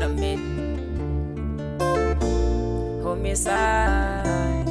wanna meet. Homicide.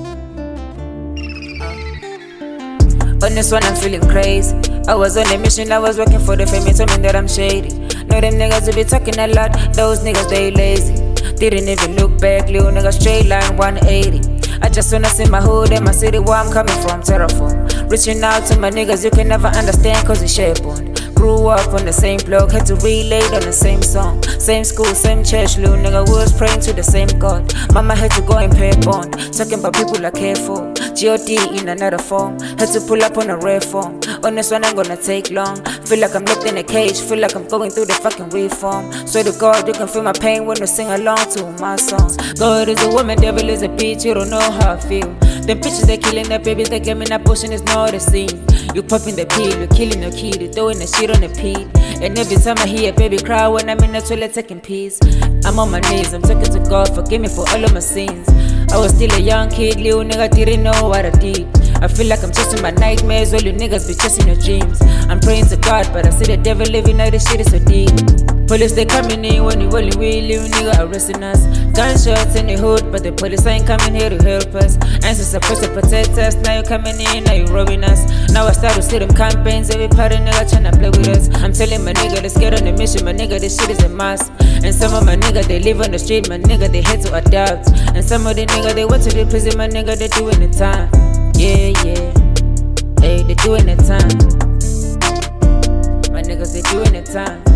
On this one I'm feeling crazy. I was on a mission, I was working for the fame. Told me that I'm shady. Know them niggas will be talking a lot. Those niggas they lazy. Didn't even look back, little nigga straight line 180. I just wanna see my hood and my city where I'm coming from, Terraform. Reaching out to my niggas you can never understand cause we share bond. Grew up on the same block, had to relate on the same song. Same school, same church, little nigga was praying to the same God. Mama had to go and pay bond, talking about people I care for. G.O.D. in another form, had to pull up on a rare form. On this one ain't gonna take long. Feel like I'm locked in a cage, feel like I'm going through the fucking reform. Swear to God, you can feel my pain when you sing along to my songs. God is a woman, devil is a bitch, you don't know how I feel. Them bitches they killing their babies, they give me that potion, it's not the same. You popping the pill, you killing your kid, you throwing the shit on the pit. And every time I hear a baby cry when I'm in the toilet taking peace, I'm on my knees, I'm talking to God, forgive me for all of my sins. I was still a young kid, little nigga didn't know what I did. I feel like I'm chasing my nightmares, all you niggas be chasing your dreams. I'm praying to God, but I see the devil living out, this shit is so deep. Police they coming in when you only will, little nigga arresting us. Gunshots in the hood, but the police ain't coming here to help us. Answers supposed to protect us, now you coming in, now you robbing us. Now I start to see them campaigns, every party nigga tryna play with us. I'm telling my nigga, let's get on the mission, my nigga, this shit is a must. And some of my nigga, they live on the street, my nigga, they had to adapt. And some of the nigga, they went to the prison, my nigga, they doing the time. Yeah, yeah, hey, they doing the time. My niggas, they doing the time.